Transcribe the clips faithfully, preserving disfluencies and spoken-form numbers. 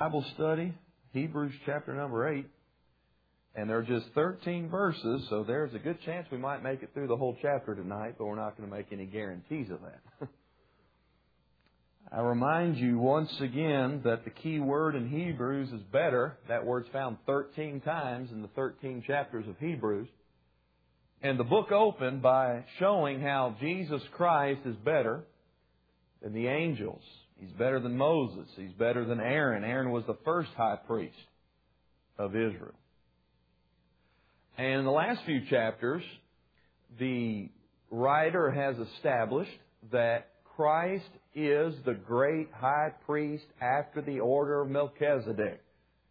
Bible study, Hebrews chapter number eight. And there are just thirteen verses, so there's a good chance we might make it through the whole chapter tonight, but we're not going to make any guarantees of that. I remind you once again that the key word in Hebrews is better. That word's found thirteen times in the thirteen chapters of Hebrews. And the book opened by showing how Jesus Christ is better than the angels. He's better than Moses. He's better than Aaron. Aaron was the first high priest of Israel. And in the last few chapters, the writer has established that Christ is the great high priest after the order of Melchizedek.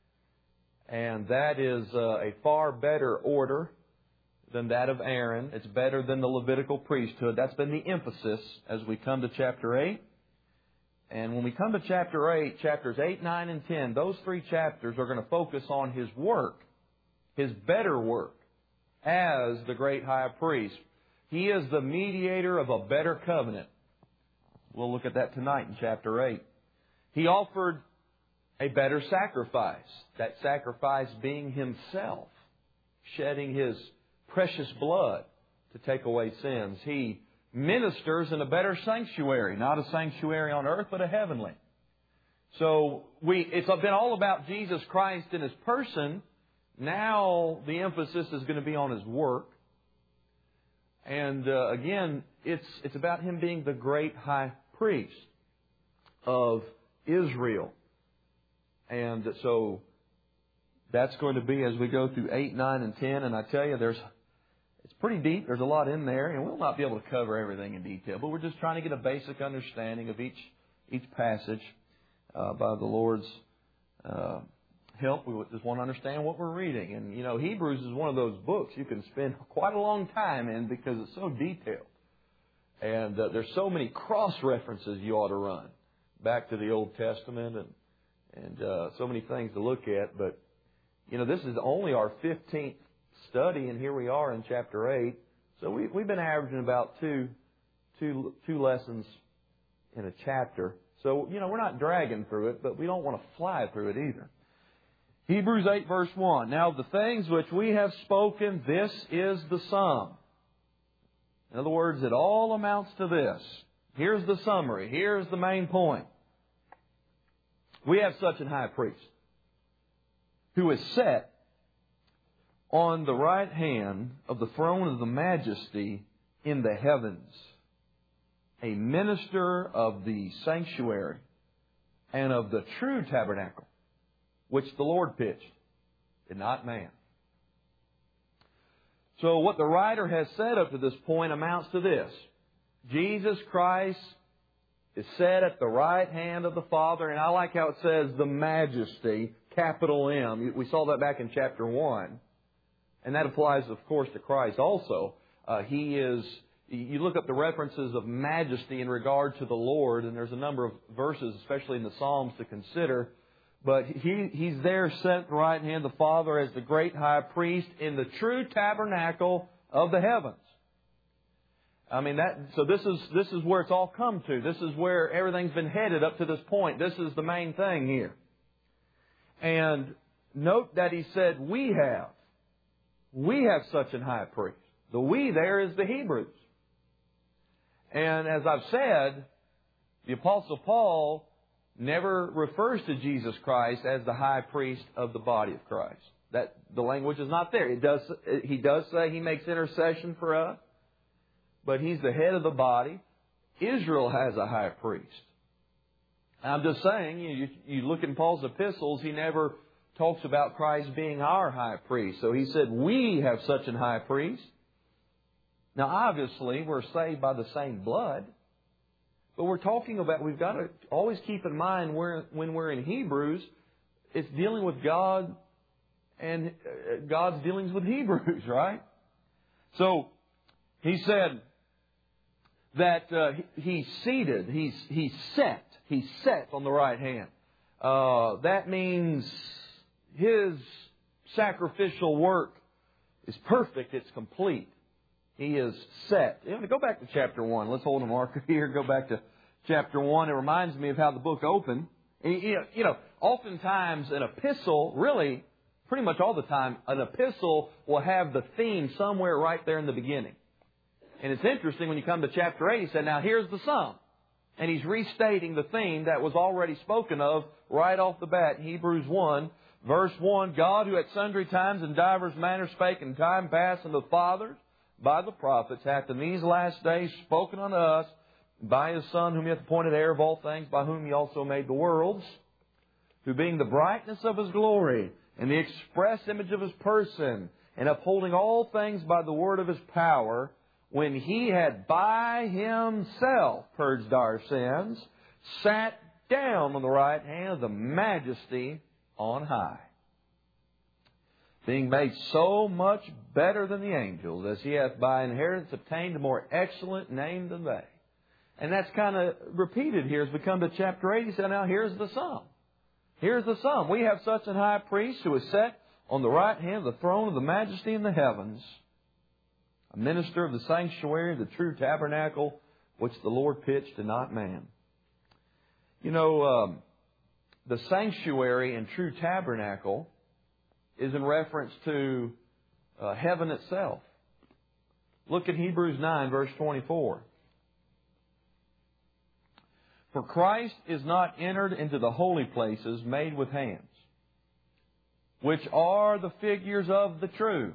And that is a far better order than that of Aaron. It's better than the Levitical priesthood. That's been the emphasis as we come to chapter eight. And when we come to chapter eight, chapters eight, nine, and ten, those three chapters are going to focus on His work, His better work as the great high priest. He is the mediator of a better covenant. We'll look at that tonight in chapter eight. He offered a better sacrifice, that sacrifice being Himself, shedding His precious blood to take away sins. He ministers in a better sanctuary, not a sanctuary on earth, but a heavenly. So we, it's been all about Jesus Christ in His person. Now the emphasis is going to be on His work. And uh, again, it's it's about Him being the great high priest of Israel. And so that's going to be as we go through eight, nine, and ten. And I tell you, there's it's pretty deep. There's a lot in there, and we'll not be able to cover everything in detail. But we're just trying to get a basic understanding of each each passage uh, by the Lord's uh, help. We just want to understand what we're reading. And, you know, Hebrews is one of those books you can spend quite a long time in because it's so detailed. And uh, there's so many cross-references you ought to run back to the Old Testament and, and uh, so many things to look at. But, you know, this is only our fifteenth study, and here we are in chapter eight. So we, we've been averaging about two, two, two lessons in a chapter. So, you know, we're not dragging through it, but we don't want to fly through it either. Hebrews eight verse one. Now the things which we have spoken, this is the sum. In other words, it all amounts to this. Here's the summary. Here's the main point. We have such an high priest who is set on the right hand of the throne of the majesty in the heavens, a minister of the sanctuary and of the true tabernacle, which the Lord pitched, and not man. So what the writer has said up to this point amounts to this. Jesus Christ is set at the right hand of the Father, and I like how it says the majesty, capital M. We saw that back in chapter one. And that applies, of course, to Christ also. Uh, he is, you look up the references of majesty in regard to the Lord, and there's a number of verses, especially in the Psalms, to consider. But he, He's there set at the right hand of the Father as the great high priest in the true tabernacle of the heavens. I mean, that, so this is, this is where it's all come to. This is where everything's been headed up to this point. This is the main thing here. And note that he said, we have. We have such an high priest. The we there is the Hebrews. And as I've said, the Apostle Paul never refers to Jesus Christ as the high priest of the body of Christ. That the language is not there. It does, he does say He makes intercession for us, but He's the head of the body. Israel has a high priest. I'm just saying, you, you look in Paul's epistles, he never talks about Christ being our high priest. So he said, we have such an high priest. Now, obviously, we're saved by the same blood. But we're talking about, we've got to always keep in mind where, when we're in Hebrews, it's dealing with God and God's dealings with Hebrews, right? So, he said that uh, he's seated, he's, he's set, he's set on the right hand. Uh, that means His sacrificial work is perfect. It's complete. He is set. You know, go back to chapter one. Let's hold a marker here. Go back to chapter one. It reminds me of how the book opened. You know, you know, oftentimes an epistle, really, pretty much all the time, an epistle will have the theme somewhere right there in the beginning. And it's interesting when you come to chapter eight, he said, now here's the sum. And he's restating the theme that was already spoken of right off the bat in Hebrews one, verse one, God who at sundry times and divers manners spake in time past unto the fathers by the prophets, hath in these last days spoken unto us by His Son, whom He hath appointed heir of all things, by whom He also made the worlds, who being the brightness of His glory, and the express image of His person, and upholding all things by the word of His power, when He had by Himself purged our sins, sat down on the right hand of the Majesty on high, being made so much better than the angels, as He hath by inheritance obtained a more excellent name than they. And that's kind of repeated here as we come to chapter eight. He said, now here's the sum. Here's the sum. We have such an high priest who is set on the right hand of the throne of the Majesty in the heavens, a minister of the sanctuary of the true tabernacle, which the Lord pitched and not man. You know, um, the sanctuary and true tabernacle is in reference to uh, heaven itself. Look at Hebrews nine, verse twenty-four. For Christ is not entered into the holy places made with hands, which are the figures of the true,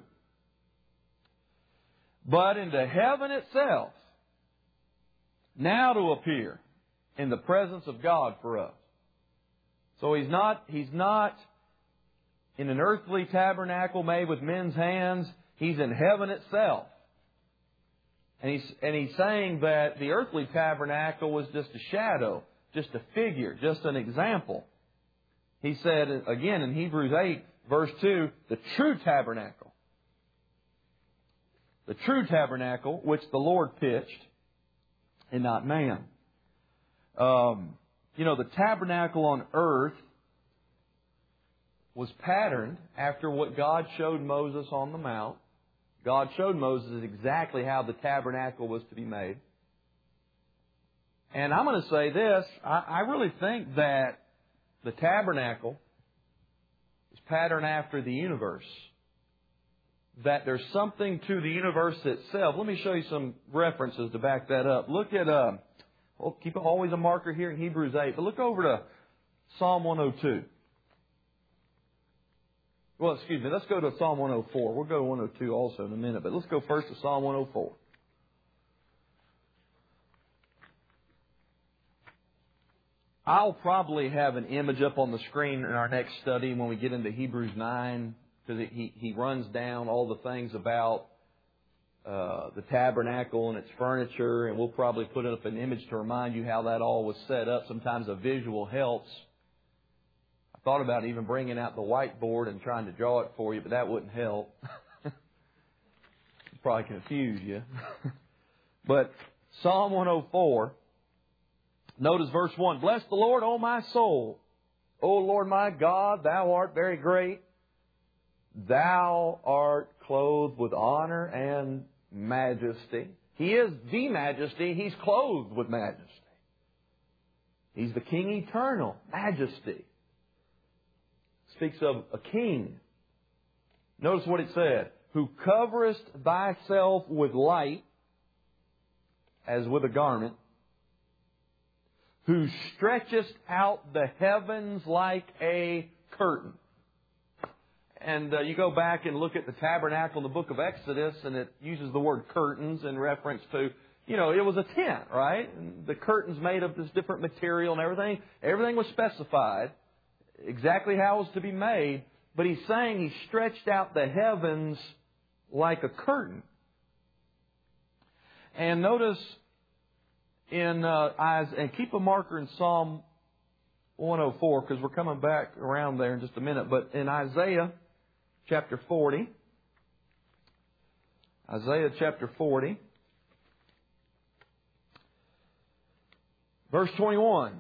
but into heaven itself, now to appear in the presence of God for us. So He's not, He's not in an earthly tabernacle made with men's hands. He's in heaven itself. And he's, and he's saying that the earthly tabernacle was just a shadow, just a figure, just an example. He said, again in Hebrews eight, verse two, the true tabernacle. The true tabernacle, which the Lord pitched, and not man. Um, you know, the tabernacle on earth was patterned after what God showed Moses on the mount. God showed Moses exactly how the tabernacle was to be made. And I'm going to say this, I, I really think that the tabernacle is patterned after the universe. That there's something to the universe itself. Let me show you some references to back that up. Look at, uh, well, keep always a marker here in Hebrews eight, but look over to Psalm one oh two. Well, excuse me, let's go to Psalm one oh four. We'll go to one oh two also in a minute, but let's go first to Psalm one oh four. I'll probably have an image up on the screen in our next study when we get into Hebrews nine, because he, he runs down all the things about uh, the tabernacle and its furniture, and we'll probably put up an image to remind you how that all was set up. Sometimes a visual helps. Thought about even bringing out the whiteboard and trying to draw it for you, but that wouldn't help. Probably confuse you. But Psalm one oh four, notice verse one. Bless the Lord, O my soul. O Lord my God, Thou art very great. Thou art clothed with honor and majesty. He is the majesty. He's clothed with majesty. He's the King eternal, majesty. Speaks of a king. Notice what it said. Who coverest thyself with light as with a garment. Who stretchest out the heavens like a curtain. And uh, you go back and look at the tabernacle in the book of Exodus, and it uses the word curtains in reference to, you know, it was a tent, right? And the curtains made of this different material and everything. Everything was specified. Exactly how it was to be made, but he's saying he stretched out the heavens like a curtain. And notice in uh, Isaiah, and keep a marker in Psalm one oh four because we're coming back around there in just a minute. But in Isaiah chapter forty, Isaiah chapter forty, verse twenty-one.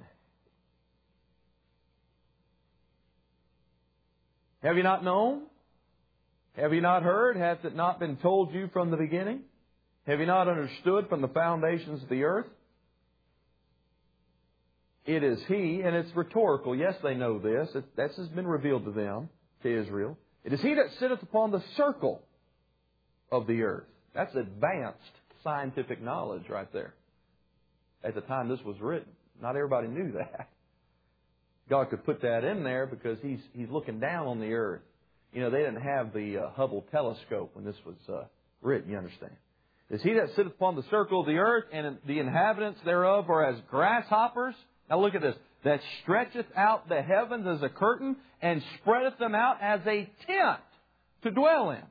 Have you not known? Have you not heard? Hath it not been told you from the beginning? Have you not understood from the foundations of the earth? It is He, and it's rhetorical. Yes, they know this. It, this has been revealed to them, to Israel. It is He that sitteth upon the circle of the earth. That's advanced scientific knowledge right there. At the time this was written, not everybody knew that. God could put that in there because He's He's looking down on the earth. You know, they didn't have the uh, Hubble telescope when this was uh, written, you understand. Is He that sitteth upon the circle of the earth, and the inhabitants thereof are as grasshoppers. Now look at this. That stretcheth out the heavens as a curtain, and spreadeth them out as a tent to dwell in.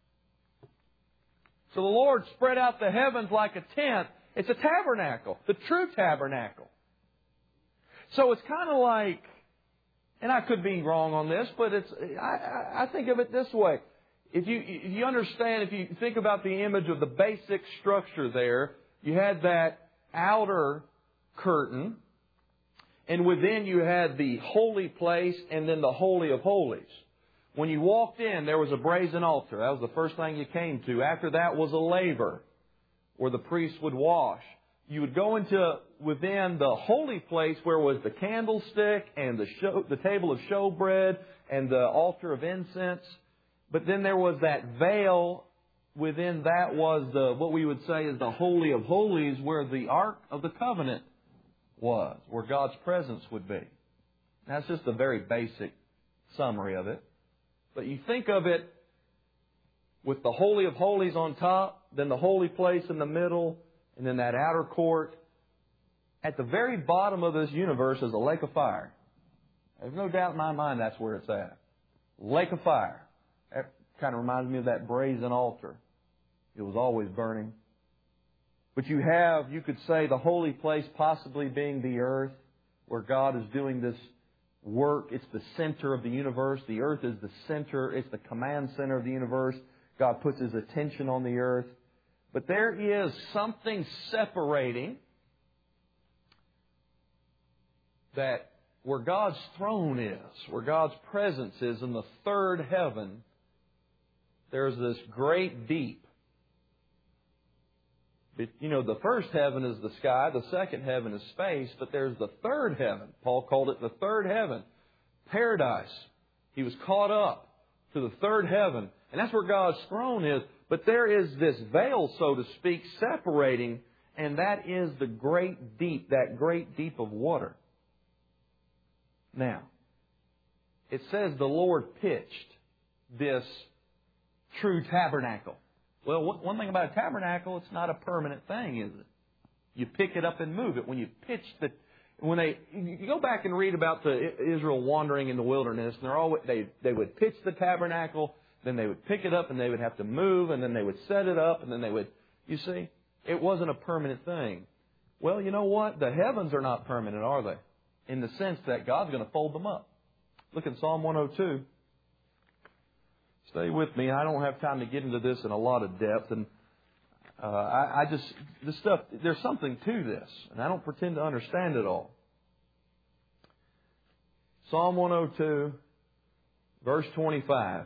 So the Lord spread out the heavens like a tent. It's a tabernacle, the true tabernacle. So it's kind of like, and I could be wrong on this, but it's I, I think of it this way. If you, if you understand, if you think about the image of the basic structure there, you had that outer curtain, and within you had the holy place and then the Holy of Holies. When you walked in, there was a brazen altar. That was the first thing you came to. After that was a laver where the priest would wash. You would go into within the holy place where was the candlestick and the show, the table of showbread and the altar of incense. But then there was that veil. Within that was the what we would say is the Holy of Holies, where the Ark of the Covenant was, where God's presence would be. That's just a very basic summary of it. But you think of it with the Holy of Holies on top, then the holy place in the middle, and then that outer court. At the very bottom of this universe is a lake of fire. There's no doubt in my mind that's where it's at. Lake of fire. That kind of reminds me of that brazen altar. It was always burning. But you have, you could say, the holy place possibly being the earth, where God is doing this work. It's the center of the universe. The earth is the center. It's the command center of the universe. God puts His attention on the earth. But there is something separating that where God's throne is, where God's presence is in the third heaven, there's this great deep. You know, the first heaven is the sky, the second heaven is space, but there's the third heaven. Paul called it the third heaven. Paradise. He was caught up to the third heaven. And that's where God's throne is. But there is this veil, so to speak, separating, and that is the great deep, that great deep of water. Now, it says the Lord pitched this true tabernacle. Well, one thing about a tabernacle, it's not a permanent thing, is it? You pick it up and move it. When you pitch the, when they, you go back and read about the Israel wandering in the wilderness, and they're always, they they would pitch the tabernacle, then they would pick it up, and they would have to move, and then they would set it up, and then they would, you see, it wasn't a permanent thing. Well, you know what? The heavens are not permanent, are they? In the sense that God's going to fold them up. Look at Psalm one oh two. Stay with me. I don't have time to get into this in a lot of depth, and uh, I, I just this stuff. There's something to this, and I don't pretend to understand it all. Psalm one oh two, verse twenty-five.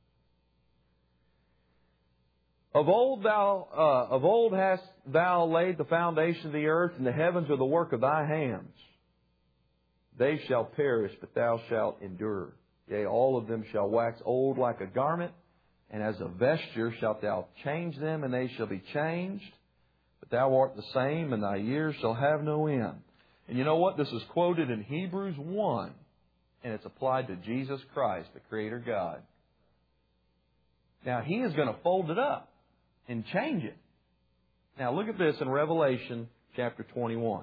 Of old thou, uh, of old hast thou laid the foundation of the earth, and the heavens are the work of thy hands. They shall perish, but thou shalt endure. Yea, all of them shall wax old like a garment, and as a vesture shalt thou change them, and they shall be changed. But thou art the same, and thy years shall have no end. And you know what? This is quoted in Hebrews one, and it's applied to Jesus Christ, the Creator God. Now, He is going to fold it up and change it. Now, look at this in Revelation chapter twenty-one.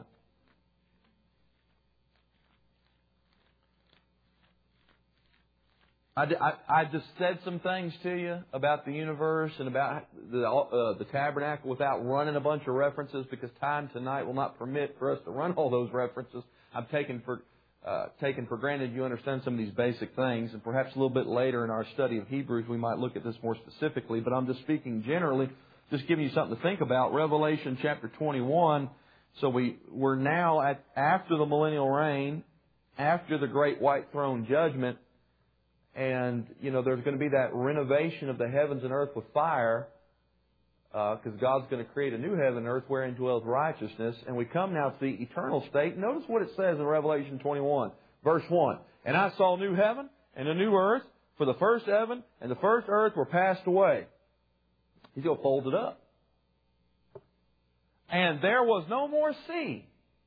I, I, I just said some things to you about the universe and about the, uh, the tabernacle without running a bunch of references, because time tonight will not permit for us to run all those references. I'm taking for uh, taken for granted you understand some of these basic things, and perhaps a little bit later in our study of Hebrews we might look at this more specifically. But I'm just speaking generally, just giving you something to think about. Revelation chapter twenty-one. So we we're now at after the millennial reign, after the great white throne judgment. And, you know, there's going to be that renovation of the heavens and earth with fire. because uh, God's going to create a new heaven and earth wherein dwells righteousness. And we come now to the eternal state. Notice what it says in Revelation twenty-one, verse one. And I saw a new heaven and a new earth, for the first heaven and the first earth were passed away. He's going to fold it up. And there was no more sea.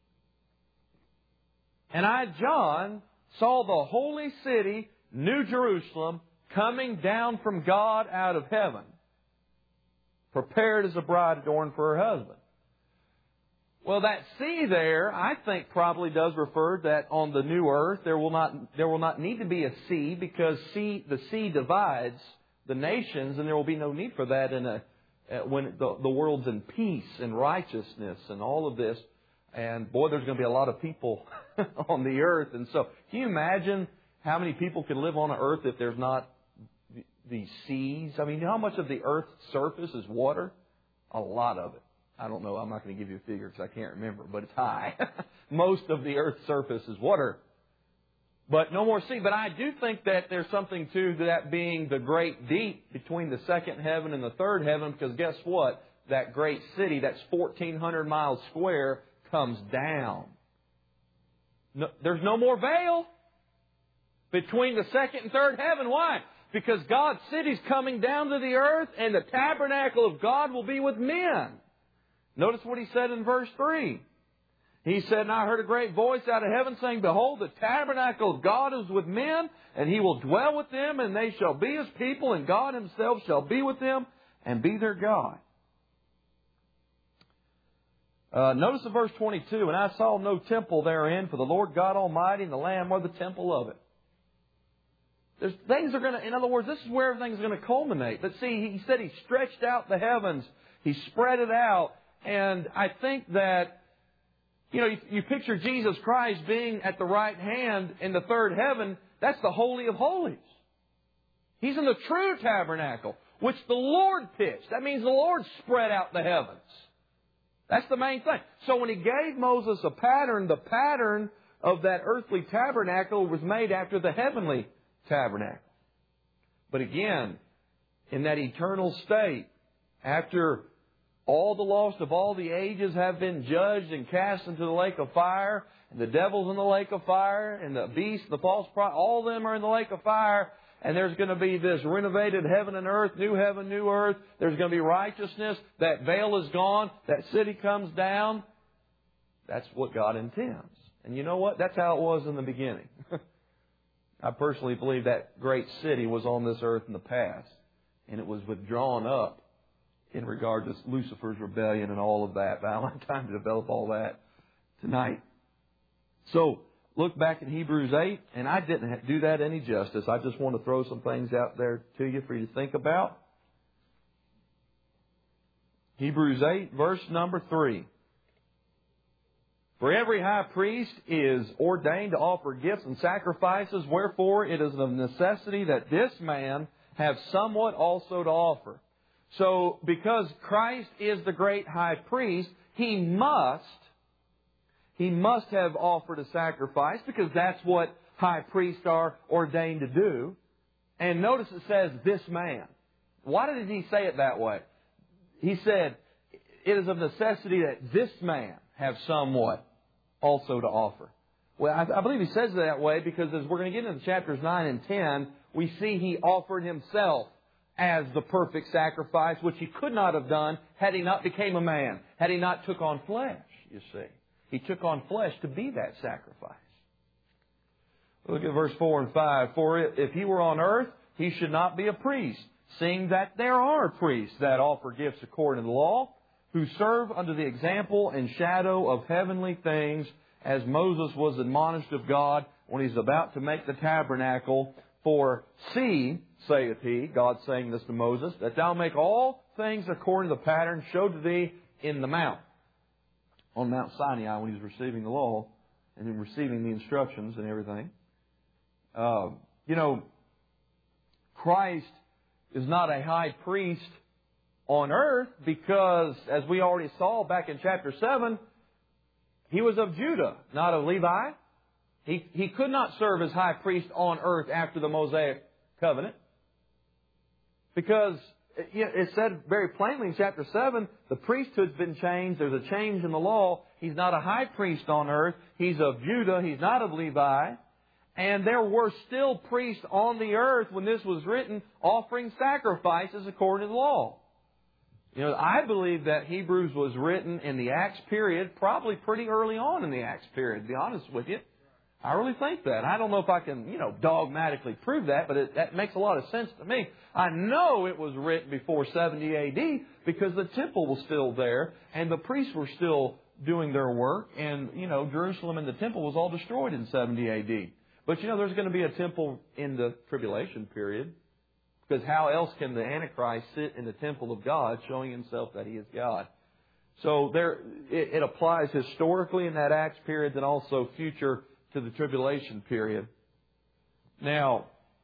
And I, John, saw the holy city, New Jerusalem, coming down from God out of heaven, prepared as a bride adorned for her husband. Well, that sea there, I think, probably does refer that on the new earth there will not there will not need to be a sea, because sea the sea divides the nations, and there will be no need for that in a when the, the world's in peace and righteousness and all of this. And boy, there's going to be a lot of people on the earth. And so, can you imagine how many people can live on the earth if there's not the seas? I mean, how much of the earth's surface is water? A lot of it. I don't know. I'm not going to give you a figure because I can't remember, but it's high. Most of the earth's surface is water. But no more sea. But I do think that there's something to that being the great deep between the second heaven and the third heaven, because guess what? That great city, that's fourteen hundred miles square, comes down. No, there's no more veil between the second and third heaven. Why? Because God's city's coming down to the earth, and the tabernacle of God will be with men. Notice what He said in verse three. He said, and I heard a great voice out of heaven saying, behold, the tabernacle of God is with men, and He will dwell with them, and they shall be His people, and God Himself shall be with them and be their God. Uh, notice in verse twenty-two, and I saw no temple therein, for the Lord God Almighty and the Lamb are the temple of it. There's things are going to, in other words, this is where everything's going to culminate. But see, He said He stretched out the heavens. He spread it out. And I think that, you know, you, you picture Jesus Christ being at the right hand in the third heaven. That's the Holy of Holies. He's in the true tabernacle, which the Lord pitched. That means the Lord spread out the heavens. That's the main thing. So when He gave Moses a pattern, the pattern of that earthly tabernacle was made after the heavenly tabernacle. But again, in that eternal state, after all the lost of all the ages have been judged and cast into the lake of fire, and the devil's in the lake of fire, and the beast, the false prophet, all of them are in the lake of fire, and there's going to be this renovated heaven and earth, new heaven, new earth. There's going to be righteousness. That veil is gone. That city comes down. That's what God intends. And you know what? That's how it was in the beginning. I personally believe that great city was on this earth in the past, and it was withdrawn up in regard to Lucifer's rebellion and all of that. But I don't have time to develop all that tonight. So, look back in Hebrews eight, and I didn't do that any justice. I just want to throw some things out there to you for you to think about. Hebrews eight, verse number three. For every high priest is ordained to offer gifts and sacrifices, wherefore it is of necessity that this man have somewhat also to offer. So, because Christ is the great high priest, He must, He must have offered a sacrifice, because that's what high priests are ordained to do. And notice it says, this man. Why did He say it that way? He said, it is of necessity that this man have somewhat also to offer. Well, I, I believe He says it that way because as we're going to get into chapters nine and ten, we see He offered Himself as the perfect sacrifice, which He could not have done had He not became a man, had He not took on flesh, you see. He took on flesh to be that sacrifice. Look at verse four and five. For if He were on earth, He should not be a priest, seeing that there are priests that offer gifts according to the law, who serve under the example and shadow of heavenly things, as Moses was admonished of God when he's about to make the tabernacle. For see, saith He, God saying this to Moses, that thou make all things according to the pattern showed to thee in the mount. On Mount Sinai when he's receiving the law and then receiving the instructions and everything. Uh, you know, Christ is not a high priest on earth because, as we already saw back in chapter seven, He was of Judah, not of Levi. He, he could not serve as high priest on earth after the Mosaic covenant because it said very plainly in chapter seven, the priesthood's been changed. There's a change in the law. He's not a high priest on earth. He's of Judah. He's not of Levi. And there were still priests on the earth when this was written, offering sacrifices according to the law. You know, I believe that Hebrews was written in the Acts period, probably pretty early on in the Acts period, to be honest with you. I really think that. I don't know if I can, you know, dogmatically prove that, but it, that makes a lot of sense to me. I know it was written before seventy A D because the temple was still there and the priests were still doing their work. And, you know, Jerusalem and the temple was all destroyed in seventy A D. But, you know, there's going to be a temple in the tribulation period. Because how else can the Antichrist sit in the temple of God showing himself that he is God? So there, it, it applies historically in that Acts period and also future to the tribulation period. Now,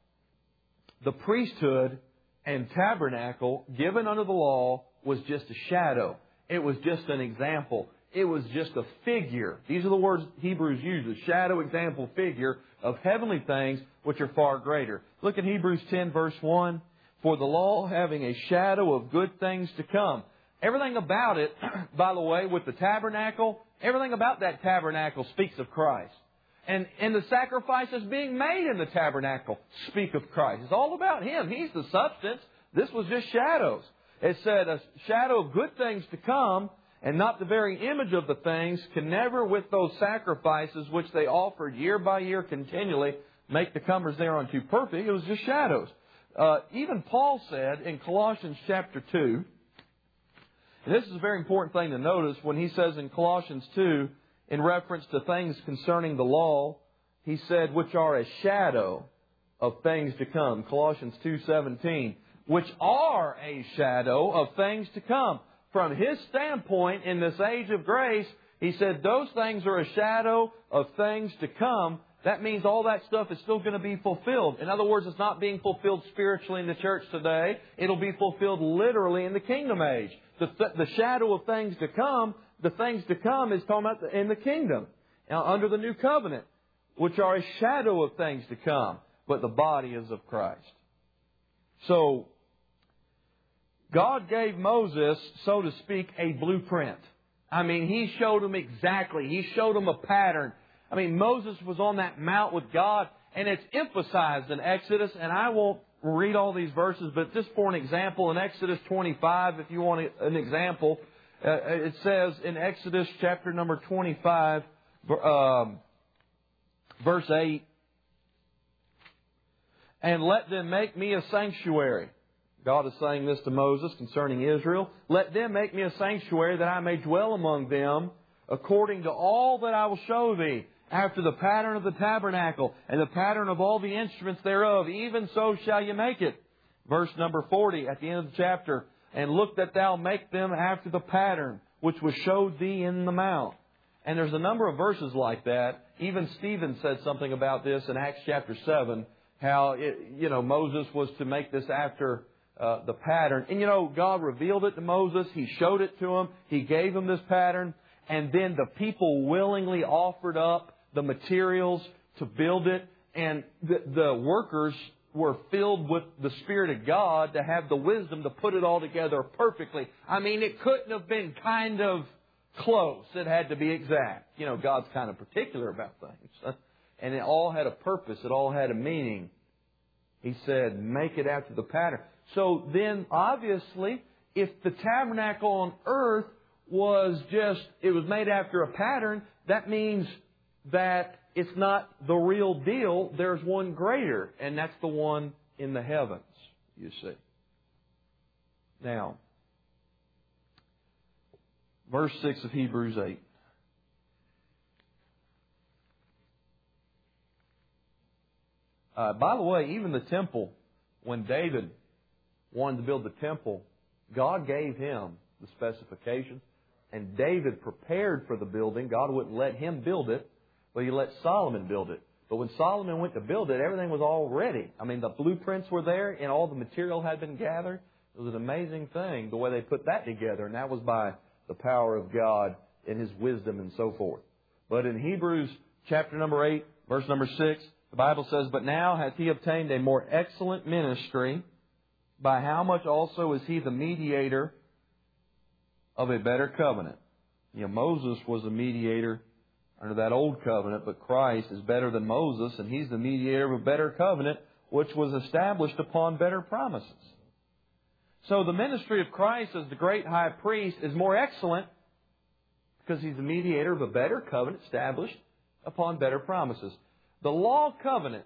the priesthood and tabernacle given under the law was just a shadow. It was just an example. It was just a figure. These are the words Hebrews uses. Shadow, example, figure of heavenly things which are far greater. Look at Hebrews ten verse one. For the law having a shadow of good things to come. Everything about it, by the way, with the tabernacle, everything about that tabernacle speaks of Christ. And, and the sacrifices being made in the tabernacle speak of Christ. It's all about Him. He's the substance. This was just shadows. It said a shadow of good things to come, and not the very image of the things, can never with those sacrifices which they offered year by year continually make the comers thereunto perfect. It was just shadows. Uh, even Paul said in Colossians chapter two, and this is a very important thing to notice, when he says in Colossians two, in reference to things concerning the law, he said, which are a shadow of things to come. Colossians two seventeen, which are a shadow of things to come. From his standpoint in this age of grace, he said those things are a shadow of things to come. That means all that stuff is still going to be fulfilled. In other words, it's not being fulfilled spiritually in the church today. It'll be fulfilled literally in the kingdom age. The, the shadow of things to come, the things to come is talking about in the kingdom, now, under the new covenant, which are a shadow of things to come, but the body is of Christ. So, God gave Moses, so to speak, a blueprint. I mean, He showed him exactly. He showed him a pattern. I mean, Moses was on that mount with God, and it's emphasized in Exodus, and I won't read all these verses, but just for an example, in Exodus twenty-five, if you want an example, uh, it says in Exodus chapter number twenty-five, um, verse eight, and let them make me a sanctuary. God is saying this to Moses concerning Israel. Let them make me a sanctuary that I may dwell among them according to all that I will show thee, after the pattern of the tabernacle and the pattern of all the instruments thereof. Even so shall you make it. Verse number forty at the end of the chapter. And look that thou make them after the pattern which was showed thee in the mount. And there's a number of verses like that. Even Stephen said something about this in Acts chapter seven. How, it, you know, Moses was to make this after uh, the pattern. And, you know, God revealed it to Moses. He showed it to him. He gave him this pattern. And then the people willingly offered up the materials to build it. And the, the workers were filled with the Spirit of God to have the wisdom to put it all together perfectly. I mean, it couldn't have been kind of close. It had to be exact. You know, God's kind of particular about things. And it all had a purpose. It all had a meaning. He said, make it after the pattern. So then, obviously, if the tabernacle on earth was just, it was made after a pattern, that means that it's not the real deal. There's one greater, and that's the one in the heavens, you see. Now, verse six of Hebrews eight. Uh, by the way, even the temple, when David wanted to build the temple, God gave him the specifications. And David prepared for the building. God wouldn't let him build it, but He let Solomon build it. But when Solomon went to build it, everything was all ready. I mean, the blueprints were there and all the material had been gathered. It was an amazing thing, the way they put that together. And that was by the power of God and His wisdom and so forth. But in Hebrews chapter number eight, verse number six, the Bible says, but now hath he obtained a more excellent ministry, by how much also is He the mediator of a better covenant? You know, Moses was a mediator under that old covenant, but Christ is better than Moses, and He's the mediator of a better covenant, which was established upon better promises. So the ministry of Christ as the great high priest is more excellent because He's the mediator of a better covenant established upon better promises. The law covenant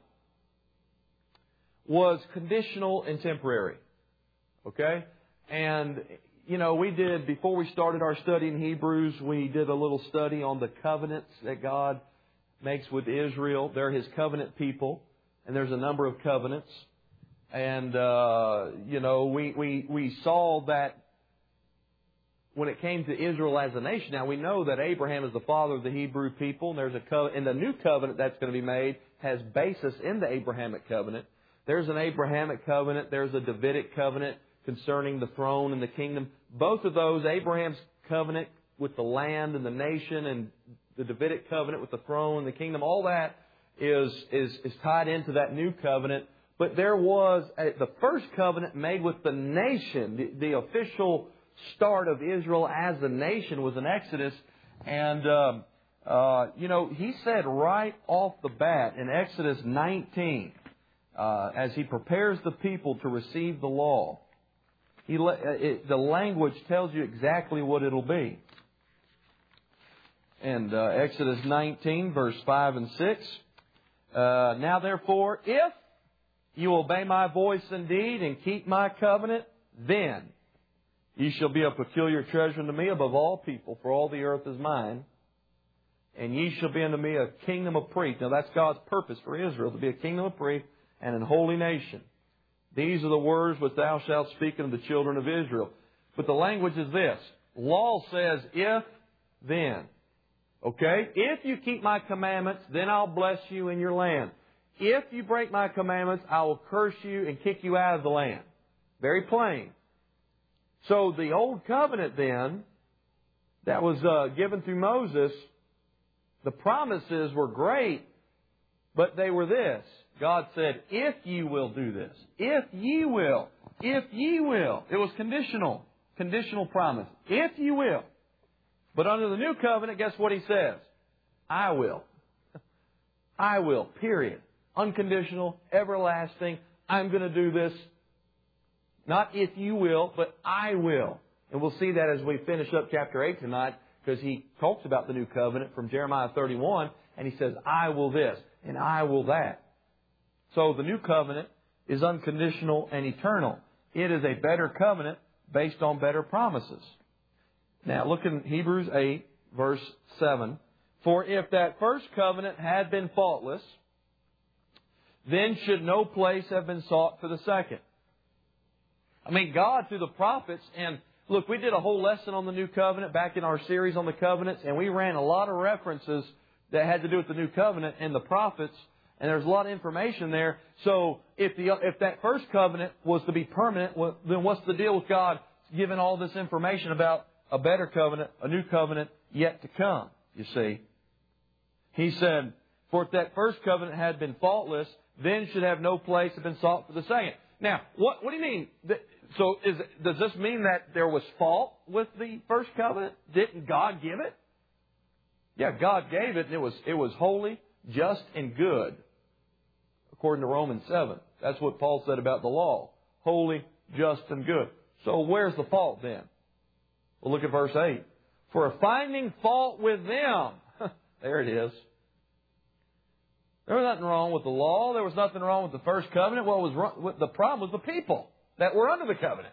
was conditional and temporary. Okay? And, you know, we did, before we started our study in Hebrews, we did a little study on the covenants that God makes with Israel. They're His covenant people, and there's a number of covenants. And, uh, you know, we, we, we saw that when it came to Israel as a nation. Now, we know that Abraham is the father of the Hebrew people, and there's a co- and the new covenant that's going to be made has basis in the Abrahamic covenant. There's an Abrahamic covenant. There's a Davidic covenant concerning the throne and the kingdom. Both of those, Abraham's covenant with the land and the nation, and the Davidic covenant with the throne and the kingdom, all that is, is, is tied into that new covenant. But there was a, the first covenant made with the nation. The, the official start of Israel as a nation was in Exodus. And, um, uh, you know, He said right off the bat in Exodus nineteen, uh, as He prepares the people to receive the law, he, it, the language tells you exactly what it'll be. And uh, Exodus nineteen, verse five and six. Uh, now therefore, if you obey my voice indeed and keep my covenant, then ye shall be a peculiar treasure unto me above all people, for all the earth is mine. And ye shall be unto me a kingdom of priests. Now that's God's purpose for Israel, to be a kingdom of priests and an holy nation. These are the words which thou shalt speak unto the children of Israel. But the language is this. Law says, if, then. Okay? If you keep my commandments, then I'll bless you in your land. If you break my commandments, I will curse you and kick you out of the land. Very plain. So the old covenant then, that was uh, given through Moses, the promises were great, but they were this. God said, if ye will do this, if ye will, if ye will. It was conditional, conditional promise. If you will. But under the new covenant, guess what He says? I will. I will, period. Unconditional, everlasting. I'm going to do this. Not if you will, but I will. And we'll see that as we finish up chapter eight tonight, because he talks about the new covenant from Jeremiah thirty-one, and he says, I will this, and I will that. So the new covenant is unconditional and eternal. It is a better covenant based on better promises. Now look in Hebrews eight, verse seven. For if that first covenant had been faultless, then should no place have been sought for the second. I mean, God through the prophets, and look, we did a whole lesson on the new covenant back in our series on the covenants, and we ran a lot of references that had to do with the new covenant and the prophets, and there's a lot of information there. So if the if that first covenant was to be permanent, well, then what's the deal with God giving all this information about a better covenant, a new covenant yet to come, you see? He said, for if that first covenant had been faultless, then should have no place have been sought for the second. Now, what, what do you mean? So is, does this mean that there was fault with the first covenant? Didn't God give it? Yeah, God gave it, and it was, it was holy, just, and good, according to Romans seven. That's what Paul said about the law. Holy, just, and good. So where's the fault then? Well, look at verse eight. For finding fault with them. There it is. There was nothing wrong with the law. There was nothing wrong with the first covenant. What was wrong, the problem was the people that were under the covenant.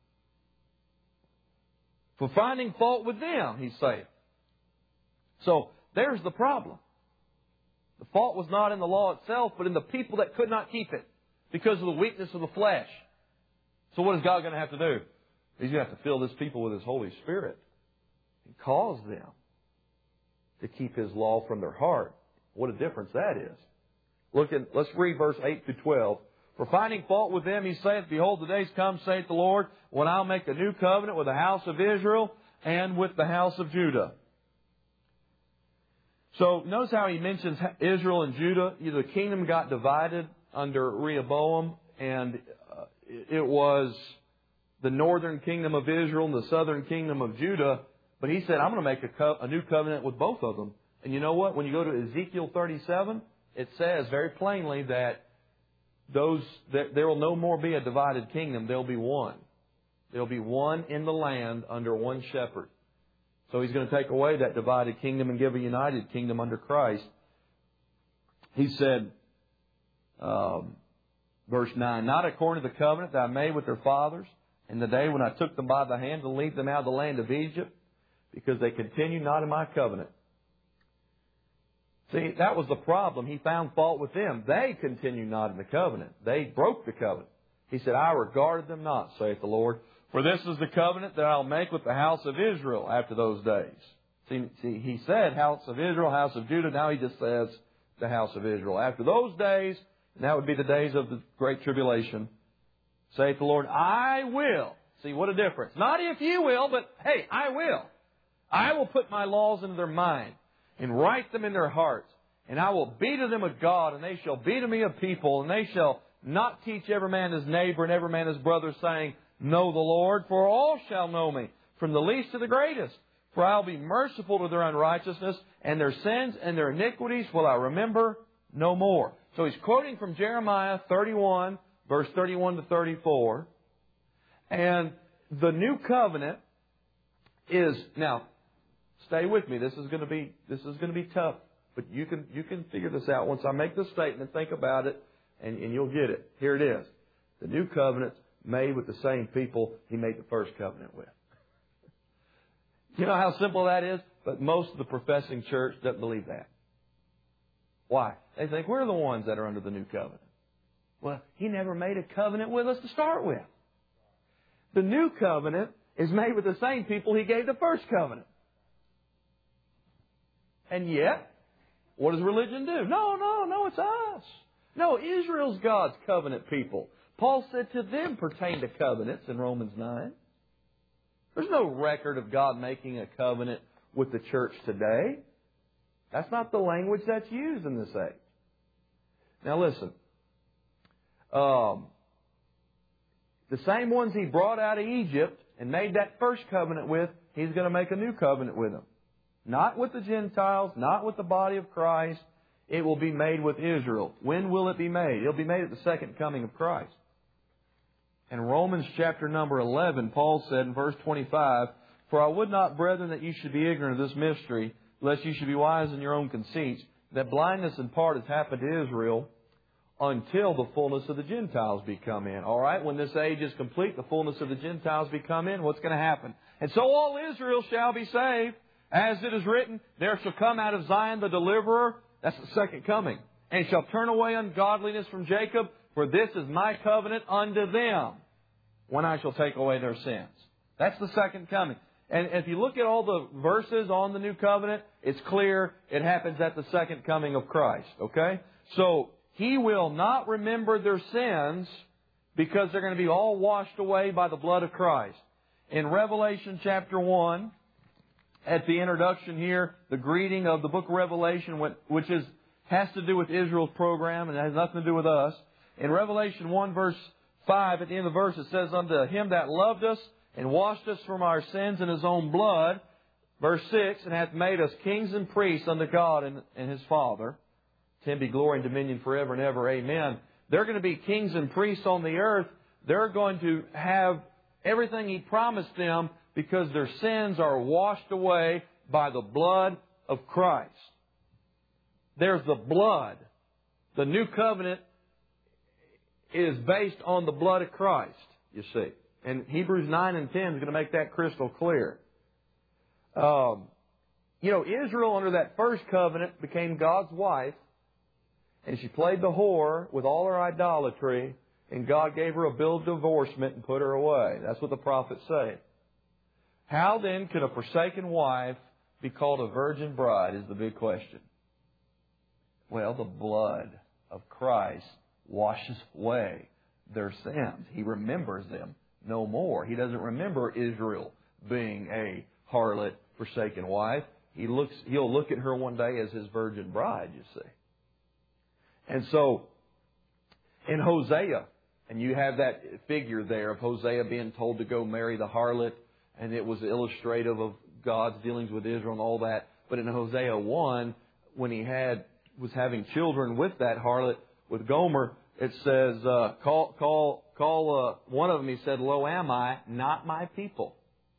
For finding fault with them, he's saying. So there's the problem. The fault was not in the law itself, but in the people that could not keep it because of the weakness of the flesh. So what is God going to have to do? He's going to have to fill this people with His Holy Spirit and cause them to keep His law from their heart. What a difference that is. Look at, let's read verse eight through twelve. For finding fault with them, he saith, behold, the days come, saith the Lord, when I'll make a new covenant with the house of Israel and with the house of Judah. So notice how he mentions Israel and Judah. The kingdom got divided under Rehoboam, and uh, it was the northern kingdom of Israel and the southern kingdom of Judah. But He said, I'm going to make a, co- a new covenant with both of them. And you know what? When you go to Ezekiel thirty-seven, it says very plainly that those that there will no more be a divided kingdom. There will be one. There will be one in the land under one shepherd. So He's going to take away that divided kingdom and give a united kingdom under Christ. He said, um, verse nine, not according to the covenant that I made with their fathers in the day when I took them by the hand to lead them out of the land of Egypt, because they continue not in my covenant. See, that was the problem. He found fault with them. They continue not in the covenant. They broke the covenant. He said, I regarded them not, saith the Lord. For this is the covenant that I'll make with the house of Israel after those days. See, see, He said house of Israel, house of Judah. Now He just says the house of Israel. After those days, and that would be the days of the great tribulation, saith the Lord, I will. See, what a difference. Not if you will, but hey, I will. I will put my laws into their mind and write them in their hearts. And I will be to them a God, and they shall be to me a people, and they shall not teach every man his neighbor and every man his brother, saying, Know the Lord, for all shall know me, from the least to the greatest. For I will be merciful to their unrighteousness, and their sins and their iniquities will I remember no more. So he's quoting from Jeremiah thirty-one, verse thirty-one to thirty-four. And the new covenant is, now, stay with me. This is going to be this is going to be tough, but you can you can figure this out once I make this statement. Think about it, and, and you'll get it. Here it is: the new covenant made with the same people He made the first covenant with. You know how simple that is? But most of the professing church doesn't believe that. Why? They think we're the ones that are under the new covenant. Well, He never made a covenant with us to start with. The new covenant is made with the same people He gave the first covenant. And yet, what does religion do? No, no, no, it's us. No, Israel's God's covenant people. Paul said to them pertain to covenants in Romans nine. There's no record of God making a covenant with the church today. That's not the language that's used in this age. Now listen. Um, the same ones He brought out of Egypt and made that first covenant with, He's going to make a new covenant with them. Not with the Gentiles, not with the body of Christ. It will be made with Israel. When will it be made? It'll be made at the second coming of Christ. In Romans chapter number eleven, Paul said in verse twenty-five, For I would not, brethren, that you should be ignorant of this mystery, lest you should be wise in your own conceits, that blindness in part has happened to Israel until the fullness of the Gentiles be come in. All right, when this age is complete, the fullness of the Gentiles be come in, what's going to happen? And so all Israel shall be saved. As it is written, there shall come out of Zion the deliverer, that's the second coming, and shall turn away ungodliness from Jacob, for this is my covenant unto them, when I shall take away their sins. That's the second coming. And if you look at all the verses on the new covenant, it's clear it happens at the second coming of Christ. Okay? So, He will not remember their sins because they're going to be all washed away by the blood of Christ. In Revelation chapter one, at the introduction here, the greeting of the book of Revelation, which is has to do with Israel's program and it has nothing to do with us. In Revelation one, verse five, at the end of the verse, it says, Unto Him that loved us and washed us from our sins in His own blood, verse six, and hath made us kings and priests unto God and, and His Father. To Him be glory and dominion forever and ever. Amen. They're going to be kings and priests on the earth. They're going to have everything He promised them because their sins are washed away by the blood of Christ. There's the blood. The new covenant is based on the blood of Christ, you see. And Hebrews nine and ten is going to make that crystal clear. Um, you know, Israel under that first covenant became God's wife, and she played the whore with all her idolatry, and God gave her a bill of divorcement and put her away. That's what the prophets say. How then could a forsaken wife be called a virgin bride is the big question. Well, the blood of Christ washes away their sins. He remembers them no more. He doesn't remember Israel being a harlot, forsaken wife. He looks, he'll look at her one day as His virgin bride, you see. And so, in Hosea And you have that figure there of Hosea being told to go marry the harlot, and it was illustrative of God's dealings with Israel and all that. But in Hosea one, when he had was having children with that harlot, with Gomer, it says, uh, call, call, call, uh, one of them, he said, "Lo am I, not my people."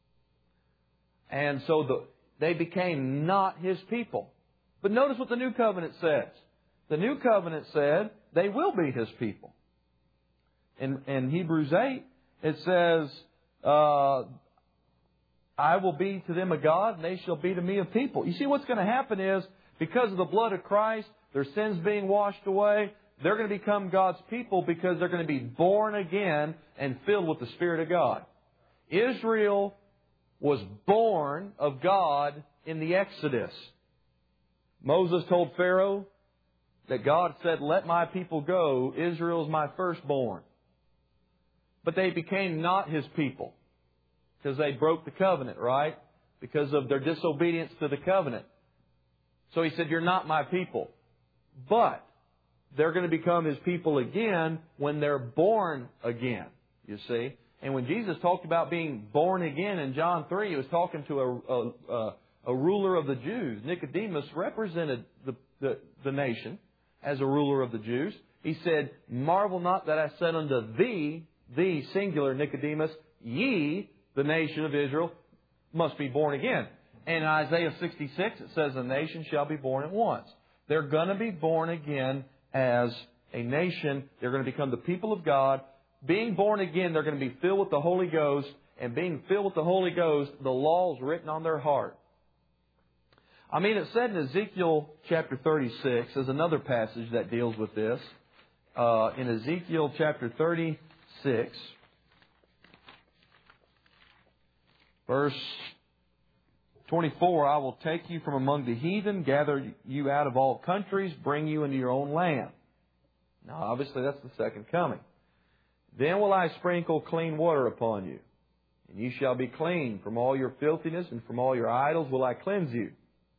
And so the, they became not His people. But notice what the New Covenant says. The New Covenant said they will be His people. In, in Hebrews eight, it says, uh, "I will be to them a God, and they shall be to me a people." You see, what's going to happen is, because of the blood of Christ, their sins being washed away, they're going to become God's people because they're going to be born again and filled with the Spirit of God. Israel was born of God in the Exodus. Moses told Pharaoh that God said, "Let my people go. Israel is my firstborn." But they became not His people because they broke the covenant, right? Because of their disobedience to the covenant. So He said, "You're not my people." But they're going to become His people again when they're born again, you see. And when Jesus talked about being born again in John three, He was talking to a, a, a ruler of the Jews. Nicodemus represented the, the, the nation as a ruler of the Jews. He said, "Marvel not that I said unto thee," the singular Nicodemus, "ye, the nation of Israel, must be born again." And in Isaiah sixty-six, it says, "A nation shall be born at once." They're going to be born again as a nation. They're going to become the people of God. Being born again, they're going to be filled with the Holy Ghost. And being filled with the Holy Ghost, the law is written on their heart. I mean, it said in Ezekiel chapter thirty-six, there's another passage that deals with this. Uh, in Ezekiel chapter thirty-six, verse twenty-four, "I will take you from among the heathen, gather you out of all countries, bring you into your own land." Now, obviously, that's the second coming. "Then will I sprinkle clean water upon you, and you shall be clean. From all your filthiness and from all your idols will I cleanse you."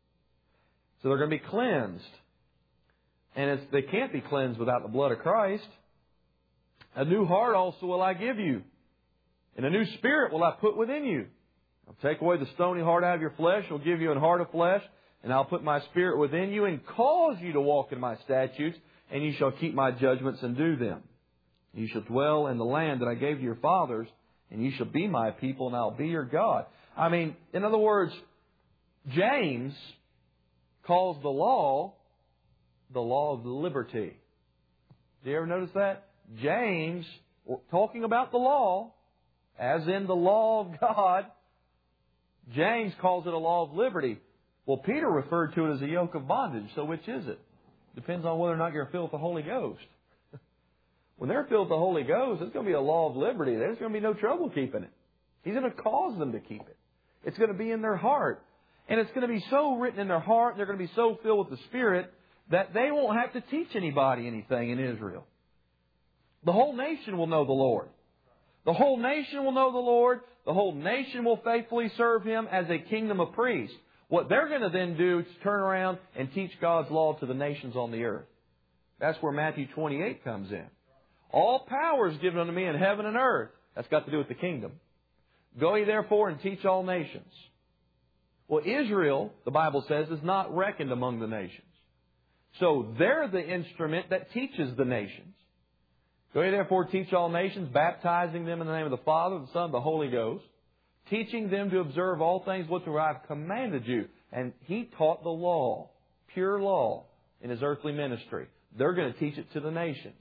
So they're going to be cleansed. And it's, they can't be cleansed without the blood of Christ. "A new heart also will I give you, and a new spirit will I put within you. I'll take away the stony heart out of your flesh. I'll give you a heart of flesh. And I'll put my Spirit within you and cause you to walk in my statutes. And you shall keep my judgments and do them. You shall dwell in the land that I gave to your fathers. And you shall be my people, and I'll be your God." I mean, in other words, James calls the law the law of liberty. Do you ever notice that? James, talking about the law, as in the law of God, James calls it a law of liberty. Well, Peter referred to it as a yoke of bondage. So which is it? Depends on whether or not you're filled with the Holy Ghost. When they're filled with the Holy Ghost, it's going to be a law of liberty. There's going to be no trouble keeping it. He's going to cause them to keep it. It's going to be in their heart. And it's going to be so written in their heart, they're going to be so filled with the Spirit, that they won't have to teach anybody anything in Israel. The whole nation will know the Lord. The whole nation will know the Lord. The whole nation will faithfully serve Him as a kingdom of priests. What they're going to then do is turn around and teach God's law to the nations on the earth. That's where Matthew twenty-eight comes in. "All power is given unto me in heaven and earth." That's got to do with the kingdom. "Go ye therefore and teach all nations." Well, Israel, the Bible says, is not reckoned among the nations. So they're the instrument that teaches the nations. "Go ye therefore teach all nations, baptizing them in the name of the Father, the Son, and the Holy Ghost, teaching them to observe all things whatsoever I have commanded you." And He taught the law, pure law, in His earthly ministry. They're going to teach it to the nations.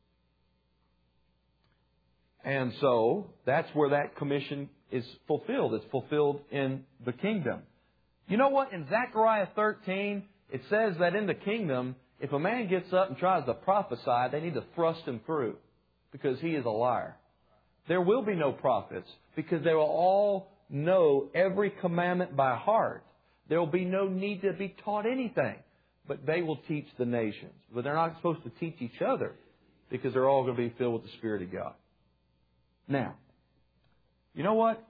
And so that's where that commission is fulfilled. It's fulfilled in the kingdom. You know what? In Zechariah thirteen, it says that in the kingdom, if a man gets up and tries to prophesy, they need to thrust him through because he is a liar. There will be no prophets because they will all know every commandment by heart. There will be no need to be taught anything, but they will teach the nations. But they're not supposed to teach each other because they're all going to be filled with the Spirit of God. Now, you know what?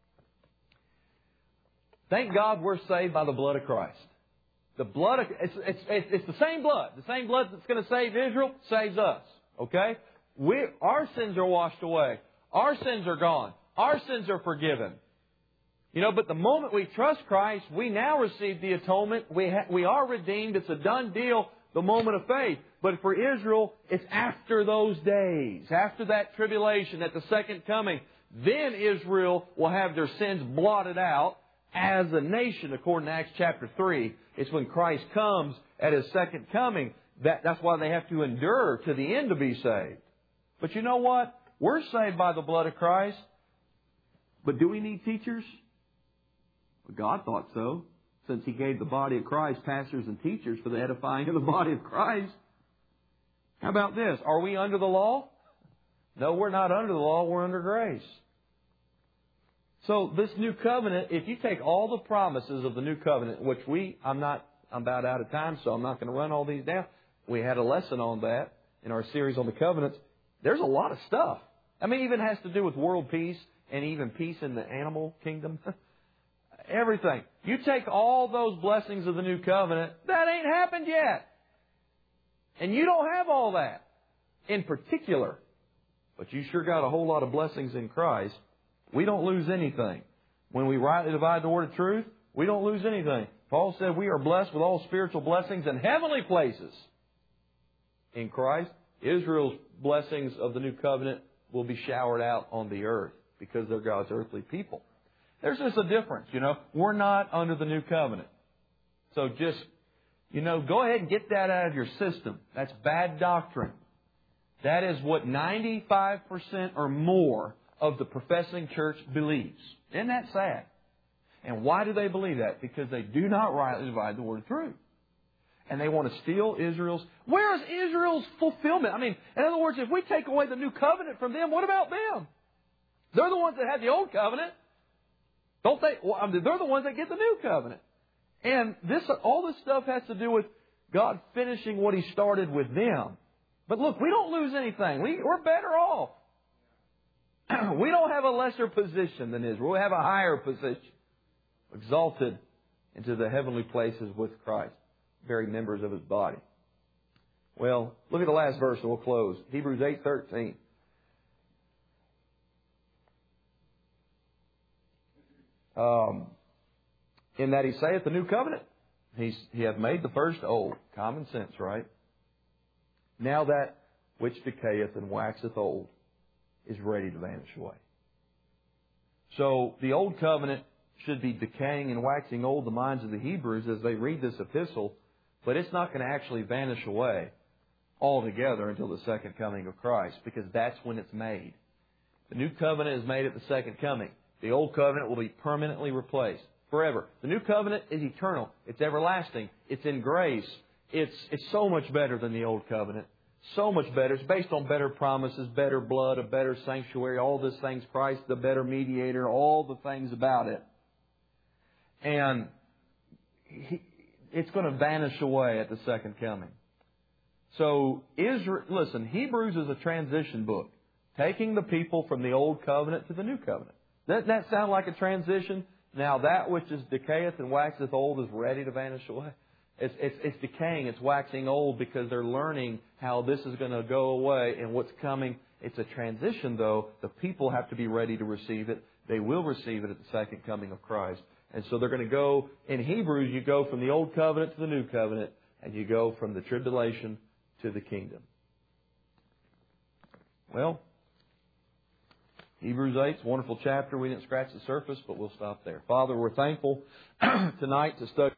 Thank God we're saved by the blood of Christ. The blood of, it's, it's, it's the same blood. The same blood that's going to save Israel saves us. Okay? We, our sins are washed away. Our sins are gone. Our sins are forgiven. You know, but the moment we trust Christ, we now receive the atonement. We, ha- we are redeemed. It's a done deal, the moment of faith. But for Israel, it's after those days, after that tribulation, at the second coming. Then Israel will have their sins blotted out as a nation, according to Acts chapter three. It's when Christ comes at His second coming. That, that's why they have to endure to the end to be saved. But you know what? We're saved by the blood of Christ. But do we need teachers? Well, God thought so, since He gave the body of Christ pastors and teachers for the edifying of the body of Christ. How about this? Are we under the law? No, we're not under the law. We're under grace. So this new covenant, if you take all the promises of the new covenant, which we, I'm not, I'm about out of time, so I'm not going to run all these down. We had a lesson on that in our series on the covenants. There's a lot of stuff. I mean, it even has to do with world peace and even peace in the animal kingdom. Everything. You take all those blessings of the new covenant, that ain't happened yet. And you don't have all that in particular. But you sure got a whole lot of blessings in Christ. We don't lose anything. When we rightly divide the word of truth, we don't lose anything. Paul said we are blessed with all spiritual blessings in heavenly places in Christ. Israel's blessings of the new covenant will be showered out on the earth because they're God's earthly people. There's just a difference, you know. We're not under the new covenant. So just, you know, go ahead and get that out of your system. That's bad doctrine. That is what ninety-five percent or more of the professing church believes. Isn't that sad? And why do they believe that? Because they do not rightly divide the word of truth. And they want to steal Israel's... Where is Israel's fulfillment? I mean, in other words, if we take away the new covenant from them, what about them? They're the ones that had the old covenant. Don't they? Well, I mean, they're the ones that get the new covenant. And this, all this stuff has to do with God finishing what He started with them. But look, we don't lose anything. We, we're better off. We don't have a lesser position than Israel. We have a higher position. Exalted into the heavenly places with Christ. Very members of His body. Well, look at the last verse and we'll close. Hebrews eight thirteen. Um, in that He saith the new covenant, He's, He hath made the first old. Common sense, right? Now that which decayeth and waxeth old is ready to vanish away. So the old covenant should be decaying and waxing old the minds of the Hebrews as they read this epistle, but it's not going to actually vanish away altogether until the second coming of Christ, because that's when it's made. The new covenant is made at the second coming. The old covenant will be permanently replaced forever. The new covenant is eternal. It's everlasting. It's in grace. It's, it's so much better than the old covenant. So much better. It's based on better promises, better blood, a better sanctuary, all these things. Christ, the better mediator, all the things about it. And he, it's going to vanish away at the second coming. So, Israel, listen, Hebrews is a transition book, taking the people from the old covenant to the new covenant. Doesn't that sound like a transition? Now that which is decayeth and waxeth old is ready to vanish away. It's, it's, it's decaying, it's waxing old because they're learning how this is going to go away and what's coming. It's a transition, though. The people have to be ready to receive it. They will receive it at the second coming of Christ. And so they're going to go, in Hebrews, you go from the old covenant to the new covenant, and you go from the tribulation to the kingdom. Well, Hebrews eight is a wonderful chapter. We didn't scratch the surface, but we'll stop there. Father, we're thankful tonight to study